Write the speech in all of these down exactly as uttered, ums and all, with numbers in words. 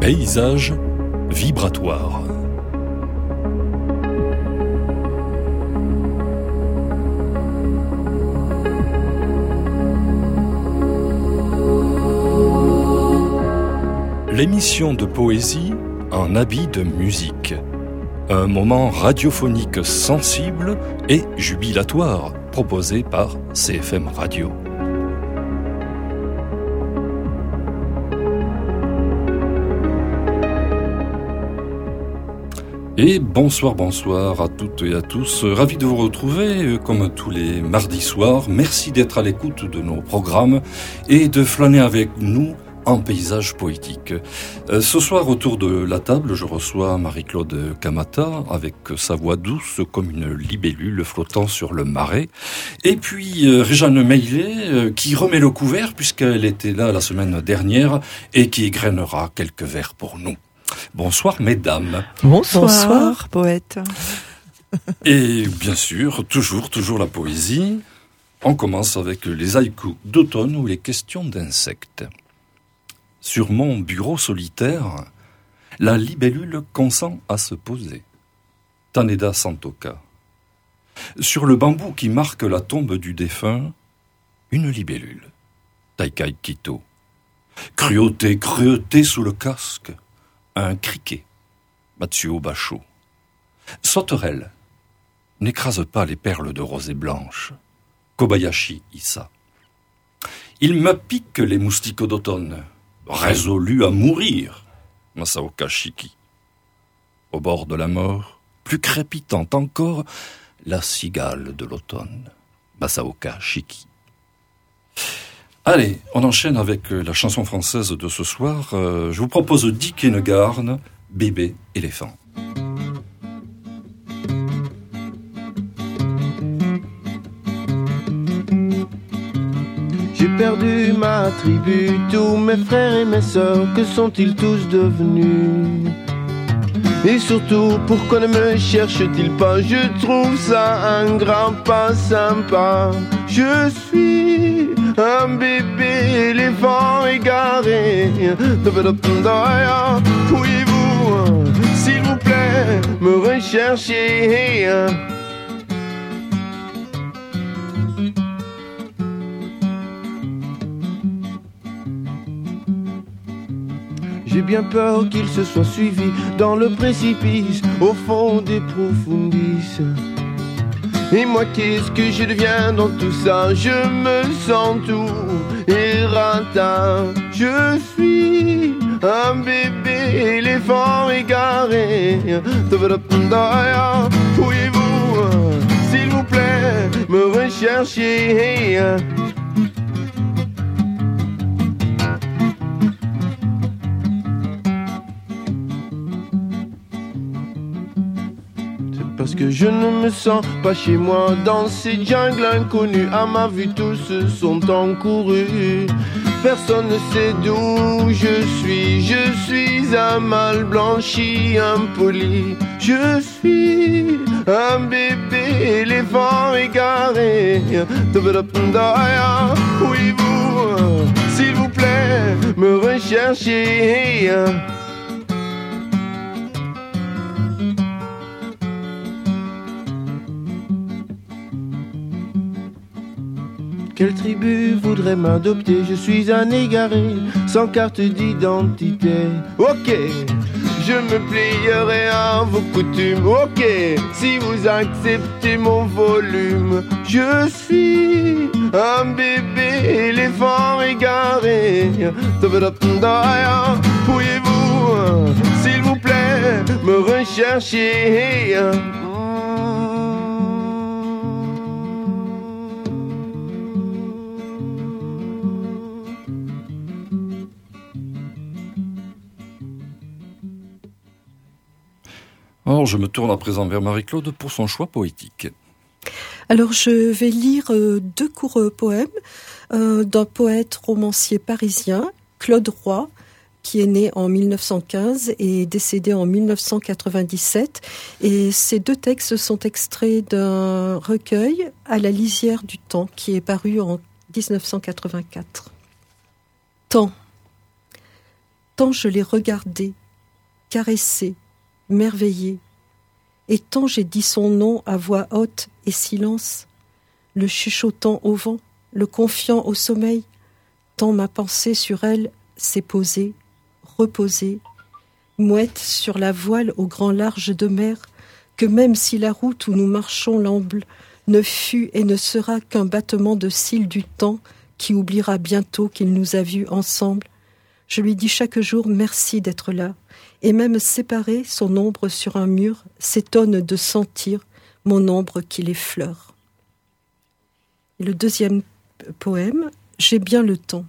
Paysage vibratoire. L'émission de poésie en habit de musique. Un moment radiophonique sensible et jubilatoire proposé par C F M Radio. Et bonsoir, bonsoir à toutes et à tous. Ravi de vous retrouver comme tous les mardis soirs. Merci d'être à l'écoute de nos programmes et de flâner avec nous en paysage poétique. Ce soir, autour de la table, je reçois Marie-Claude Camata avec sa voix douce comme une libellule flottant sur le marais. Et puis Réjeanne Meillet qui remet le couvert puisqu'elle était là la semaine dernière et qui égrènera quelques vers pour nous. Bonsoir mesdames. Bonsoir, Bonsoir poète. Et bien sûr, toujours, toujours la poésie. On commence avec les haïkus d'automne ou les questions d'insectes. Sur mon bureau solitaire, la libellule consent à se poser. Taneda Santoka. Sur le bambou qui marque la tombe du défunt, une libellule. Taikai Kito. Cruauté, cruauté sous le casque. Un criquet, Matsuo Basho. Sauterelle, n'écrase pas les perles de rosée blanche, Kobayashi Issa. Il me pique les moustiques d'automne, résolus à mourir, Masaoka Shiki. Au bord de la mort, plus crépitante encore, la cigale de l'automne, Masaoka Shiki. Allez, on enchaîne avec la chanson française de ce soir. Euh, je vous propose Dick Hennegarn, Bébé éléphant. J'ai perdu ma tribu, tous mes frères et mes sœurs, que sont-ils tous devenus? Et surtout, pourquoi ne me cherche-t-il pas? Je trouve ça ingrat, pas sympa. Je suis un bébé éléphant égaré. Pourriez-vous, s'il vous plaît, me rechercher? J'ai bien peur qu'il se soit suivi dans le précipice, au fond des profondis. Et moi, qu'est-ce que je deviens dans tout ça? Je me sens tout errata. Je suis un bébé éléphant égaré. Pourriez-vous, s'il vous plaît, me rechercher? Parce que je ne me sens pas chez moi dans ces jungles inconnues. À ma vue tous sont encourus. Personne ne sait d'où je suis. Je suis un mal blanchi, impoli. Je suis un bébé éléphant égaré. Pourriez-vous, s'il vous plaît, me rechercher? Quelle tribu voudrait m'adopter? Je suis un égaré, sans carte d'identité. Ok, je me plierai à vos coutumes. Ok, si vous acceptez mon volume. Je suis un bébé éléphant égaré. Pourriez-vous, s'il vous plaît, me rechercher? Alors, je me tourne à présent vers Marie-Claude pour son choix poétique. Alors, je vais lire euh, deux courts euh, poèmes euh, d'un poète romancier parisien, Claude Roy, qui est né en mille neuf cent quinze et décédé en mille neuf cent quatre-vingt-dix-sept. Et ces deux textes sont extraits d'un recueil, À la lisière du temps, qui est paru en dix-neuf cent quatre-vingt-quatre. Temps. Tant je l'ai regardé caressé, merveillé. Et tant j'ai dit son nom à voix haute et silence, le chuchotant au vent, le confiant au sommeil, tant ma pensée sur elle s'est posée, reposée, mouette sur la voile au grand large de mer, que même si la route où nous marchons l'amble ne fut et ne sera qu'un battement de cils du temps qui oubliera bientôt qu'il nous a vus ensemble, je lui dis chaque jour merci d'être là, et même séparée, son ombre sur un mur s'étonne de sentir mon ombre qui l'effleure. Et le deuxième poème, j'ai bien le temps.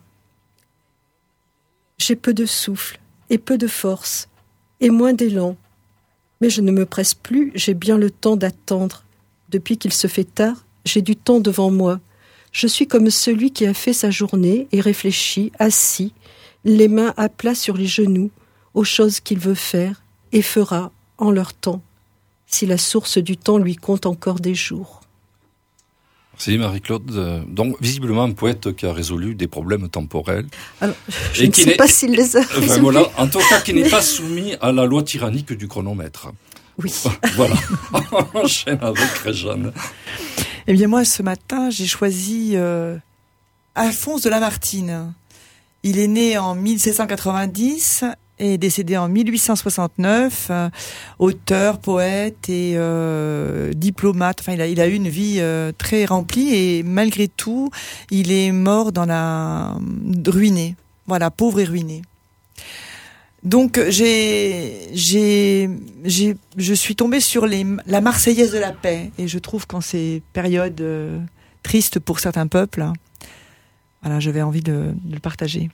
J'ai peu de souffle et peu de force, et moins d'élan. Mais je ne me presse plus, j'ai bien le temps d'attendre. Depuis qu'il se fait tard, j'ai du temps devant moi. Je suis comme celui qui a fait sa journée et réfléchit, assis, les mains à plat sur les genoux, aux choses qu'il veut faire et fera en leur temps, si la source du temps lui compte encore des jours. Merci Marie-Claude. Donc visiblement un poète qui a résolu des problèmes temporels. Alors, je et ne sais pas s'il les a enfin, voilà, en tout cas qui n'est Mais... pas soumis à la loi tyrannique du chronomètre. Oui. Voilà. On enchaîne avec Réjeanne. Eh bien moi ce matin j'ai choisi euh, Alphonse de Lamartine. Il est né en mille sept cent quatre-vingt-dix et décédé en mille huit cent soixante-neuf, euh, auteur, poète et euh, diplomate. Enfin, il a, il a eu une vie euh, très remplie et malgré tout, il est mort dans la ruiné. Voilà, pauvre et ruiné. Donc, j'ai, j'ai, j'ai, je suis tombée sur les, la Marseillaise de la paix et je trouve qu'en ces périodes euh, tristes pour certains peuples, hein, voilà, j'avais envie de, de le partager.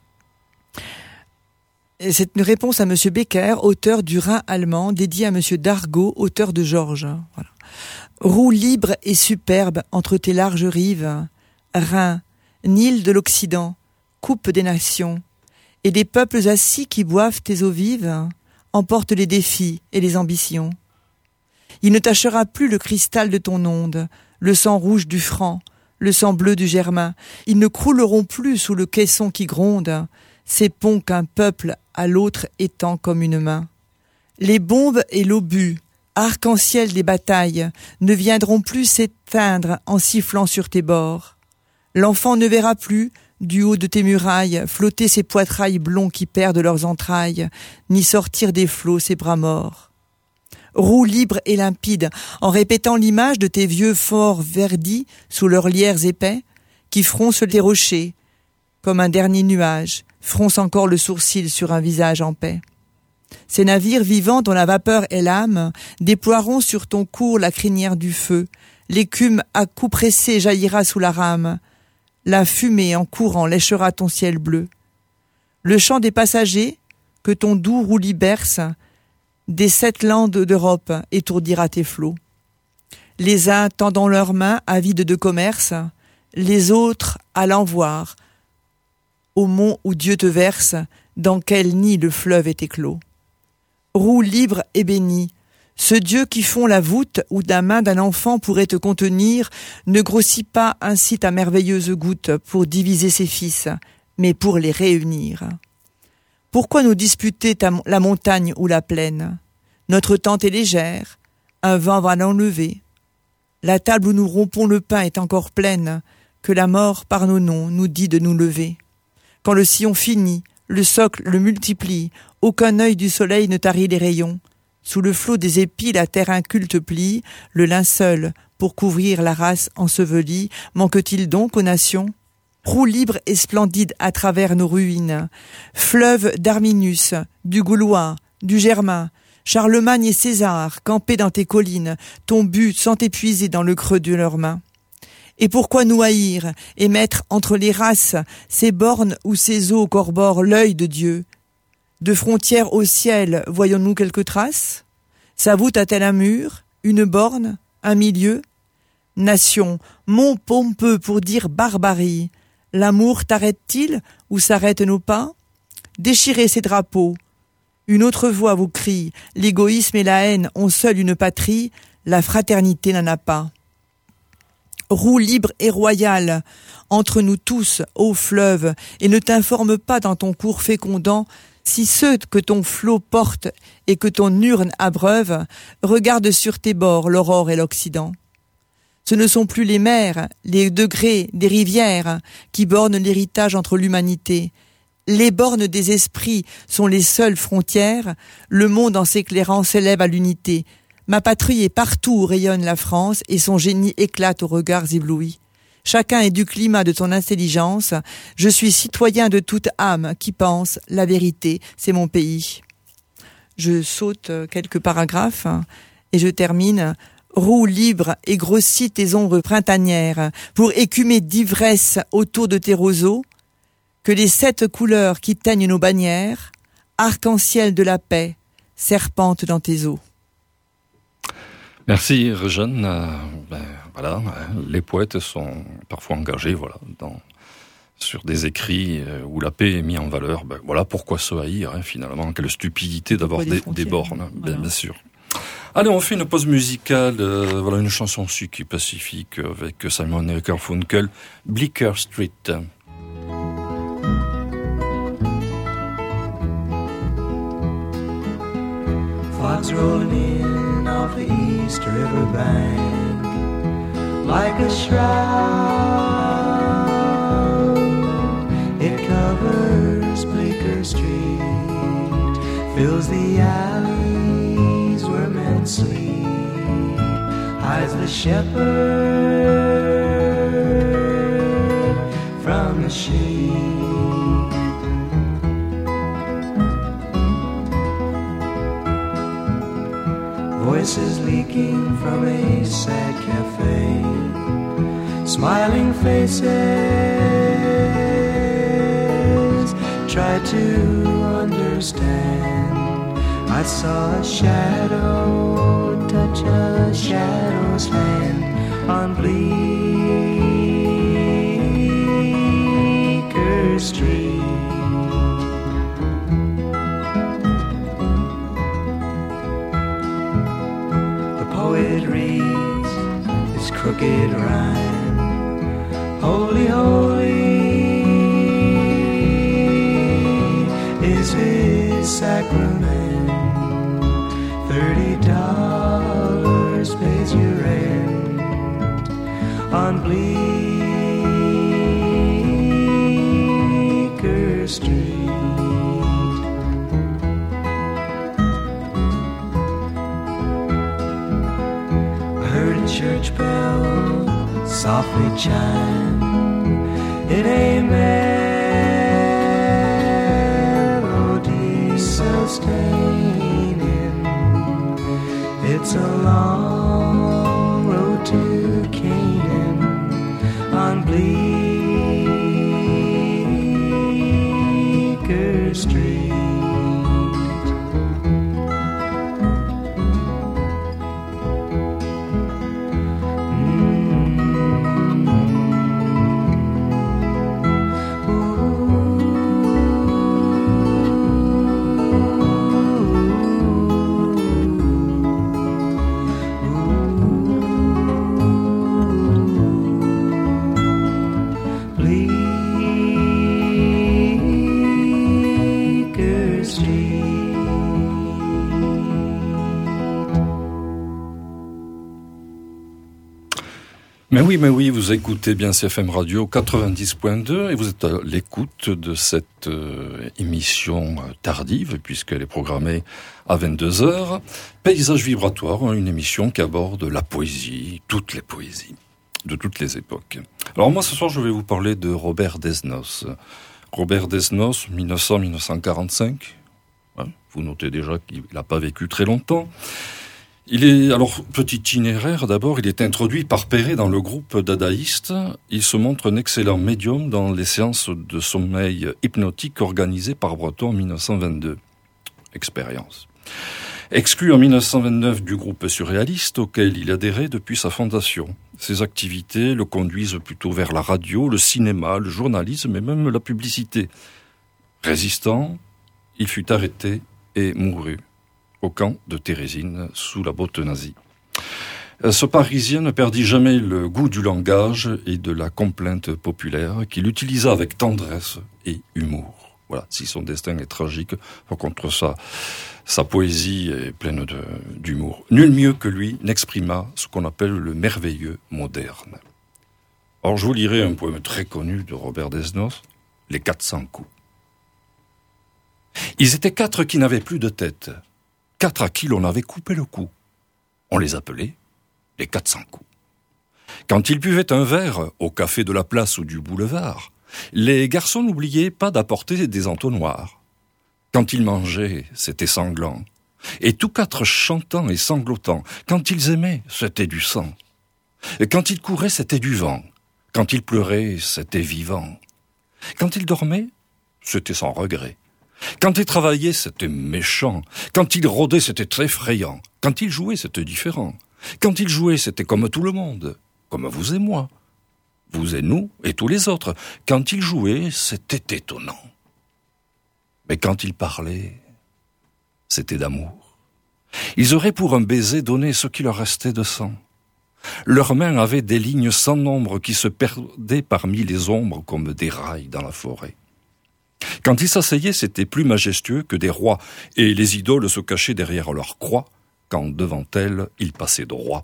Et c'est une réponse à Monsieur Becker, auteur du Rhin allemand, dédié à Monsieur Dargaud, auteur de Georges. Voilà. Roue libre et superbe entre tes larges rives, Rhin, Nil de l'Occident, coupe des nations, et des peuples assis qui boivent tes eaux vives, emportent les défis et les ambitions. Il ne tachera plus le cristal de ton onde, le sang rouge du franc, le sang bleu du germain. Ils ne crouleront plus sous le caisson qui gronde, ces ponts qu'un peuple à l'autre étend comme une main. Les bombes et l'obus, arc-en-ciel des batailles, ne viendront plus s'éteindre en sifflant sur tes bords. L'enfant ne verra plus, du haut de tes murailles, flotter ses poitrails blonds qui perdent leurs entrailles, ni sortir des flots ses bras morts. Roue libre et limpide, en répétant l'image de tes vieux forts verdis sous leurs lierres épais, qui froncent les rochers, comme un dernier nuage, fronce encore le sourcil sur un visage en paix. Ces navires vivants dont la vapeur est l'âme déploieront sur ton cours la crinière du feu. L'écume à coups pressés jaillira sous la rame. La fumée en courant léchera ton ciel bleu. Le chant des passagers, que ton doux roulis berce, des sept landes d'Europe étourdira tes flots. Les uns tendant leurs mains avides de commerce, les autres allant voir, au mont où Dieu te verse, dans quel nid le fleuve est éclos. Roue libre et bénie, ce Dieu qui fond la voûte où la main d'un enfant pourrait te contenir ne grossit pas ainsi ta merveilleuse goutte pour diviser ses fils, mais pour les réunir. Pourquoi nous disputer ta, la montagne ou la plaine? Notre tente est légère, un vent va l'enlever. La table où nous rompons le pain est encore pleine, que la mort par nos noms nous dit de nous lever. Quand le sillon finit, le socle le multiplie, aucun œil du soleil ne tarit les rayons. Sous le flot des épis, la terre inculte plie, le linceul, pour couvrir la race ensevelie, manque-t-il donc aux nations? Roue libre et splendide à travers nos ruines, fleuve d'Arminus, du Gaulois, du Germain, Charlemagne et César, campés dans tes collines, ton but sans t'épuiser dans le creux de leurs mains. Et pourquoi nous haïr et mettre entre les races ces bornes où ces eaux corborent l'œil de Dieu? De frontière au ciel, voyons-nous quelques traces? Sa voûte a-t-elle un mur, une borne, un milieu? Nation, mont pompeux pour dire barbarie, l'amour t'arrête-t-il ou s'arrêtent nos pas? Déchirez ces drapeaux. Une autre voix vous crie, l'égoïsme et la haine ont seul une patrie, la fraternité n'en a pas. Roue libre et royale, entre nous tous, ô fleuve, et ne t'informe pas dans ton cours fécondant Si ceux que ton flot porte et que ton urne abreuve regardent sur tes bords l'aurore et l'Occident. Ce ne sont plus les mers, les degrés des rivières qui bornent l'héritage entre l'humanité. Les bornes des esprits sont les seules frontières, le monde en s'éclairant s'élève à l'unité. Ma patrie est partout où rayonne la France et son génie éclate aux regards éblouis. Chacun est du climat de ton intelligence. Je suis citoyen de toute âme qui pense la vérité, c'est mon pays. Je saute quelques paragraphes et je termine. Roue libre et grossis tes ombres printanières pour écumer d'ivresse autour de tes roseaux. Que les sept couleurs qui teignent nos bannières, arc-en-ciel de la paix, serpentent dans tes eaux. Merci Réjeanne. Euh, ben, voilà, les poètes sont parfois engagés, voilà, dans, sur des écrits où la paix est mise en valeur. Ben, voilà pourquoi se haïr, hein, finalement. Quelle stupidité d'avoir des, des bornes, hein, voilà. bien, bien sûr. Allez, on fait une pause musicale. Euh, voilà une chanson sucrée pacifique avec Simon et Garfunkel, Bleecker Street. Fogs rolling in off the East River bank like a shroud. It covers Bleecker Street, fills the alleys where men sleep, hides the shepherd from the sheep. Voices leaking from a sad cafe, smiling faces try to understand. I saw a shadow touch a shadow's hand on Bleecker Street. Poet reads his crooked rhyme. Holy, holy is his sacrament. Thirty dollars pays your rent on Bleecker Street. Church bell softly chime in a melody sustaining. It's a long road to Canaan on Bleecker Street. Mais oui, mais oui, vous écoutez bien C F M Radio quatre-vingt-dix point deux et vous êtes à l'écoute de cette euh, émission tardive puisqu'elle est programmée à vingt-deux heures. Paysage vibratoire, une émission qui aborde la poésie, toutes les poésies, de toutes les époques. Alors moi, ce soir, je vais vous parler de Robert Desnos. Robert Desnos, mille neuf cents à mille neuf cent quarante-cinq. Hein, vous notez déjà qu'il n'a pas vécu très longtemps. Il est, alors, petit itinéraire d'abord, il est introduit par Perret dans le groupe dadaïste. Il se montre un excellent médium dans les séances de sommeil hypnotique organisées par Breton en mille neuf cent vingt-deux. Expérience. Exclu en mille neuf cent vingt-neuf du groupe surréaliste auquel il adhérait depuis sa fondation. Ses activités le conduisent plutôt vers la radio, le cinéma, le journalisme et même la publicité. Résistant, il fut arrêté et mourut au camp de Térésine, sous la botte nazie. Ce Parisien ne perdit jamais le goût du langage et de la complainte populaire qu'il utilisa avec tendresse et humour. Voilà, si son destin est tragique, par contre sa, sa poésie est pleine de, d'humour. Nul mieux que lui n'exprima ce qu'on appelle le merveilleux moderne. Alors je vous lirai un poème très connu de Robert Desnos, Les quatre cents coups. Ils étaient quatre qui n'avaient plus de tête, quatre à qui l'on avait coupé le cou. On les appelait les quatre cents coups. Quand ils buvaient un verre au café de la place ou du boulevard, les garçons n'oubliaient pas d'apporter des entonnoirs. Quand ils mangeaient, c'était sanglant. Et tous quatre chantant et sanglotant. Quand ils aimaient, c'était du sang. Et quand ils couraient, c'était du vent. Quand ils pleuraient, c'était vivant. Quand ils dormaient, c'était sans regret. Quand ils travaillaient, c'était méchant. Quand ils rôdaient, c'était effrayant. Quand ils jouaient, c'était différent. Quand ils jouaient, c'était comme tout le monde, comme vous et moi. Vous et nous, et tous les autres. Quand ils jouaient, c'était étonnant. Mais quand ils parlaient, c'était d'amour. Ils auraient pour un baiser donné ce qui leur restait de sang. Leurs mains avaient des lignes sans nombre qui se perdaient parmi les ombres comme des rails dans la forêt. Quand ils s'asseyaient, c'était plus majestueux que des rois, et les idoles se cachaient derrière leur croix, quand devant elles, ils passaient droit.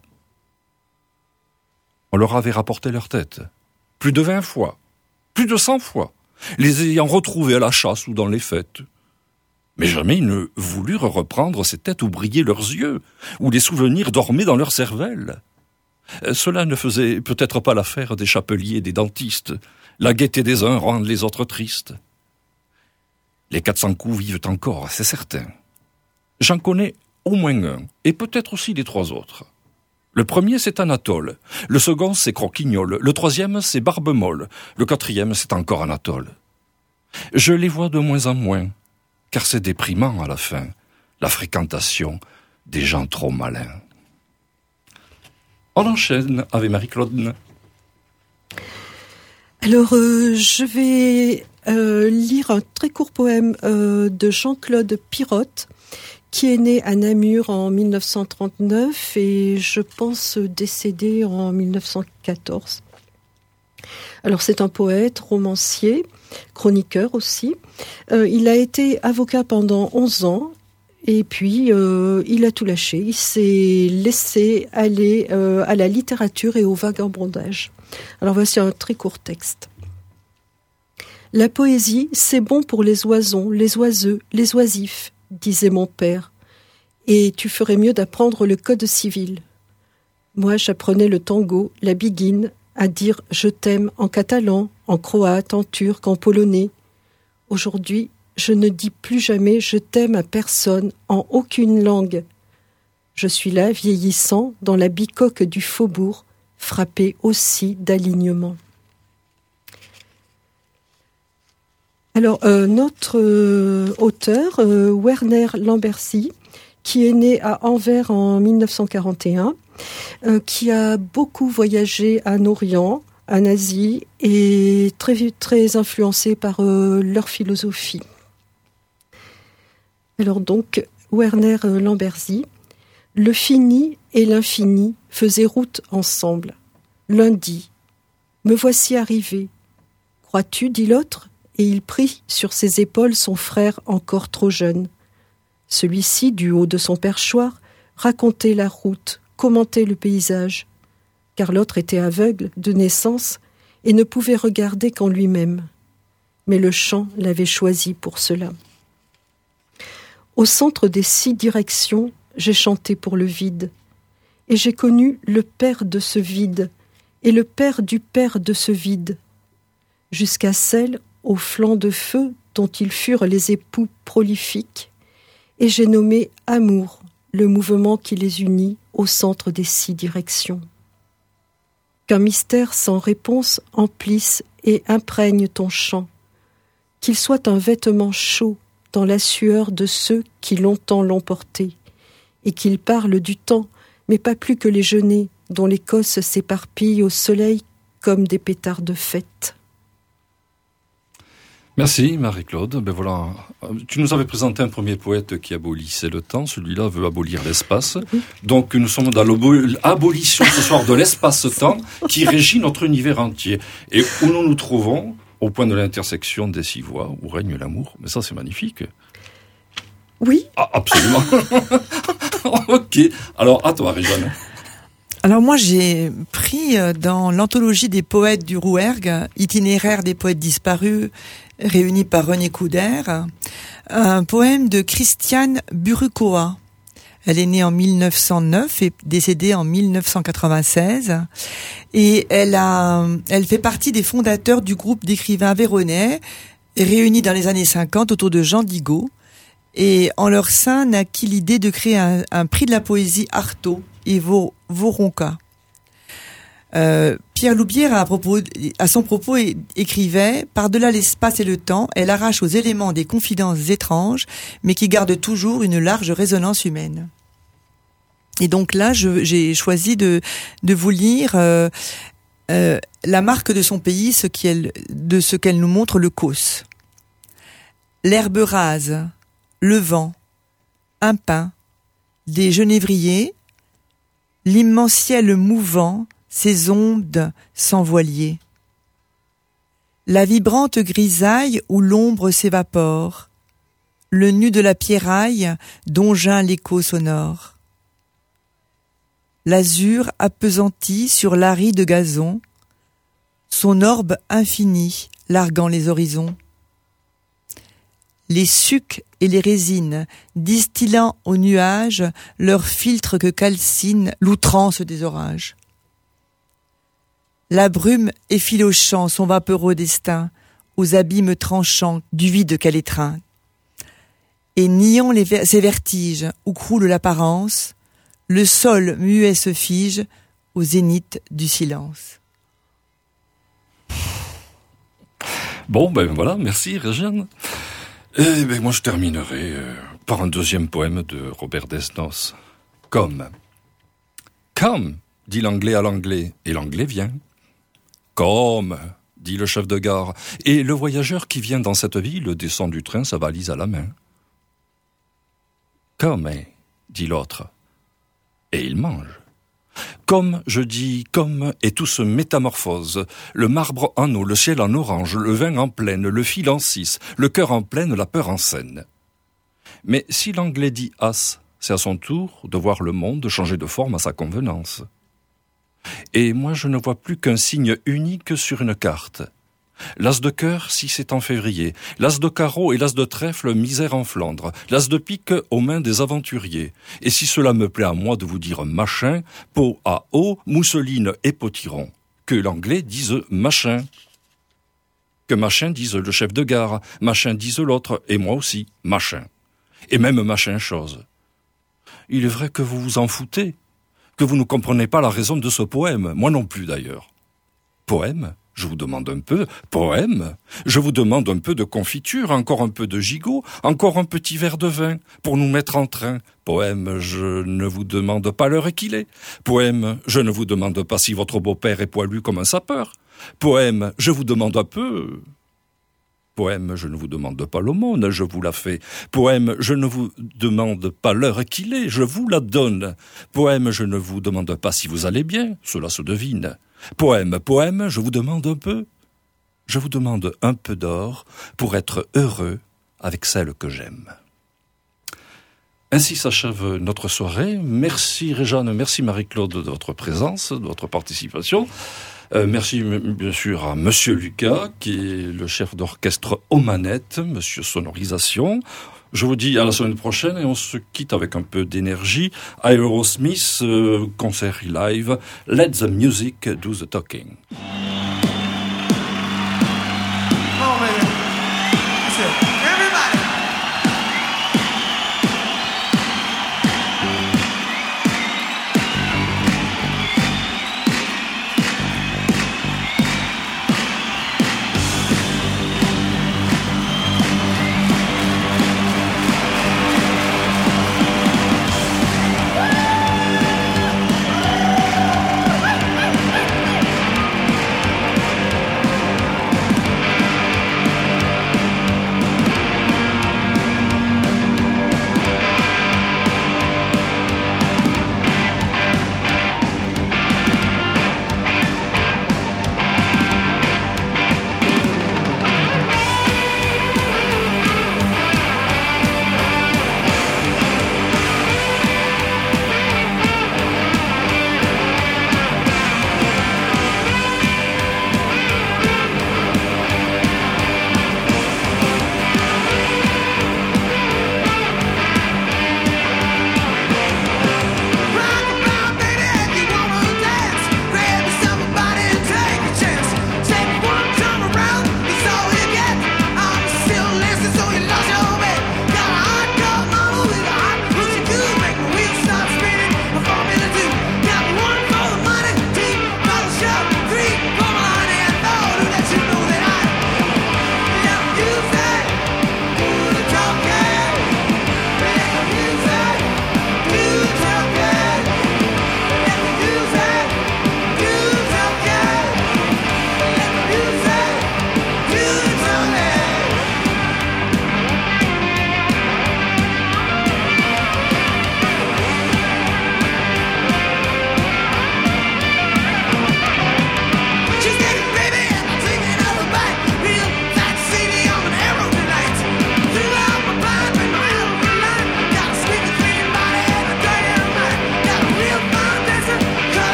On leur avait rapporté leur tête, plus de vingt fois, plus de cent fois, les ayant retrouvés à la chasse ou dans les fêtes. Mais jamais ils ne voulurent reprendre ces têtes où brillaient leurs yeux, où les souvenirs dormaient dans leur cervelle. Cela ne faisait peut-être pas l'affaire des chapeliers et des dentistes. La gaieté des uns rend les autres tristes. Les quatre cents coups vivent encore, c'est certain. J'en connais au moins un, et peut-être aussi les trois autres. Le premier, c'est Anatole. Le second, c'est Croquignol. Le troisième, c'est Barbe-Molle. Le quatrième, c'est encore Anatole. Je les vois de moins en moins, car c'est déprimant à la fin, la fréquentation des gens trop malins. On enchaîne avec Marie-Claude. Alors, euh, je vais euh, lire un très court poème euh, de Jean-Claude Pirotte, qui est né à Namur en mille neuf cent trente-neuf et je pense décédé en mille neuf cent quatorze. Alors c'est un poète, romancier, chroniqueur aussi. Euh, il a été avocat pendant onze ans et puis euh, il a tout lâché. Il s'est laissé aller euh, à la littérature et au vagabondage. Alors voici un très court texte. La poésie, c'est bon pour les oisons, les oiseux, les oisifs, disait mon père, et tu ferais mieux d'apprendre le code civil. Moi, j'apprenais le tango, la biguine, à dire « je t'aime » en catalan, en croate, en turc, en polonais. Aujourd'hui, je ne dis plus jamais « je t'aime » à personne, en aucune langue. Je suis là, vieillissant, dans la bicoque du faubourg, frappé aussi d'alignement. Alors, euh, notre euh, auteur, euh, Werner Lambercy, qui est né à Anvers en mille neuf cent quarante et un, euh, qui a beaucoup voyagé en Orient, en Asie, et très, très influencé par euh, leur philosophie. Alors donc, Werner Lambercy, le fini et l'infini faisaient route ensemble. L'un dit « Me voici arrivé. Crois-tu, dit l'autre ?» Et il prit sur ses épaules son frère encore trop jeune. Celui-ci, du haut de son perchoir, racontait la route, commentait le paysage, car l'autre était aveugle de naissance et ne pouvait regarder qu'en lui-même. Mais le chant l'avait choisi pour cela. Au centre des six directions, j'ai chanté pour le vide, et j'ai connu le père de ce vide, et le père du père de ce vide, jusqu'à celle au flanc de feu dont ils furent les époux prolifiques, et j'ai nommé amour, le mouvement qui les unit au centre des six directions. Qu'un mystère sans réponse emplisse et imprègne ton chant, qu'il soit un vêtement chaud dans la sueur de ceux qui longtemps l'ont porté, et qu'il parle du temps, mais pas plus que les genêts dont l'écosse s'éparpille au soleil comme des pétards de fête. Merci Marie-Claude. Ben voilà, tu nous avais présenté un premier poète qui abolissait le temps, celui-là veut abolir l'espace. Oui. Donc nous sommes dans l'abolition ce soir de l'espace-temps qui régit notre univers entier. Et où nous nous trouvons, au point de l'intersection des six voies où règne l'amour. Mais ça, c'est magnifique. Oui. Ah, absolument. Ok. Alors, à toi, Réjeanne. Alors moi, j'ai pris dans l'anthologie des poètes du Rouergue, itinéraire des poètes disparus, réunis par René Couder, un poème de Christiane Burukoa. Elle est née en mille neuf cent neuf et décédée en mille neuf cent quatre-vingt-seize. Et elle a, elle fait partie des fondateurs du groupe d'écrivains véronnais, réunis dans les années cinquante autour de Jean Digaud. Et en leur sein naquit l'idée de créer un, un prix de la poésie Artaud et Voronka. Euh, Pierre Loubière, à, propos, à son propos, écrivait « Par-delà l'espace et le temps, elle arrache aux éléments des confidences étranges, mais qui gardent toujours une large résonance humaine. » Et donc là, je, j'ai choisi de, de vous lire euh, euh, la marque de son pays, ce qu'elle, de ce qu'elle nous montre, le Causse. L'herbe rase, le vent, un pin, des genévriers, l'immense ciel mouvant, ses ondes sans voilier. La vibrante grisaille où l'ombre s'évapore, le nu de la pierraille dont geint l'écho sonore. L'azur appesanti sur l'aride gazon, son orbe infini larguant les horizons. Les sucs et les résines distillant aux nuages leur filtre que calcine l'outrance des orages. La brume effilochant son vapeureux destin aux abîmes tranchants du vide qu'elle étreint. Et niant les ver- ses vertiges où croule l'apparence, le sol muet se fige au zénith du silence. Bon, ben voilà, merci Réjeanne. Et ben moi je terminerai euh, par un deuxième poème de Robert Desnos. Comme. Come, dit l'anglais à l'anglais, et l'anglais vient. Comme, dit le chef de gare, et le voyageur qui vient dans cette ville descend du train sa valise à la main. Comme, dit l'autre, et il mange. Comme, je dis, comme, et tout se métamorphose, le marbre en eau, le ciel en orange, le vin en plaine, le fil en cis, le cœur en pleine, la peur en scène. Mais si l'anglais dit as, c'est à son tour de voir le monde changer de forme à sa convenance. Et moi je ne vois plus qu'un signe unique sur une carte. L'as de cœur, si c'est en février, l'as de carreau et l'as de trèfle, misère en Flandre, l'as de pique aux mains des aventuriers. Et si cela me plaît à moi de vous dire machin, pot à eau, mousseline et potiron, que l'anglais dise machin. Que machin dise le chef de gare, machin dise l'autre, et moi aussi, machin. Et même machin chose. Il est vrai que vous vous en foutez, que vous ne comprenez pas la raison de ce poème, moi non plus d'ailleurs. Poème ? Je vous demande un peu, poème, je vous demande un peu de confiture, encore un peu de gigot, encore un petit verre de vin, pour nous mettre en train. Poème, je ne vous demande pas l'heure qu'il est. Poème, je ne vous demande pas si votre beau-père est poilu comme un sapeur. Poème, je vous demande un peu... Poème, je ne vous demande pas l'aumône, je vous la fais. Poème, je ne vous demande pas l'heure qu'il est, je vous la donne. Poème, je ne vous demande pas si vous allez bien, cela se devine. Poème, poème, je vous demande un peu. Je vous demande un peu d'or pour être heureux avec celle que j'aime. Ainsi s'achève notre soirée. Merci Réjeanne, merci Marie-Claude de votre présence, de votre participation. Euh, merci bien sûr à Monsieur Lucas, qui est le chef d'orchestre aux manettes, Monsieur Sonorisation. Je vous dis à la semaine prochaine et on se quitte avec un peu d'énergie. Aerosmith, euh, concert live. Let the music do the talking. Oh, baby. That's it. Everybody.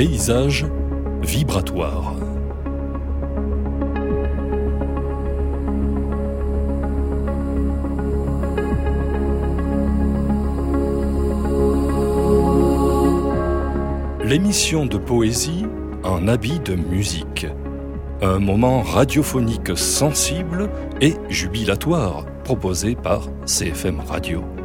paysage vibratoire. L'émission de poésie en habit de musique. Un moment radiophonique sensible et jubilatoire proposé par C F M Radio.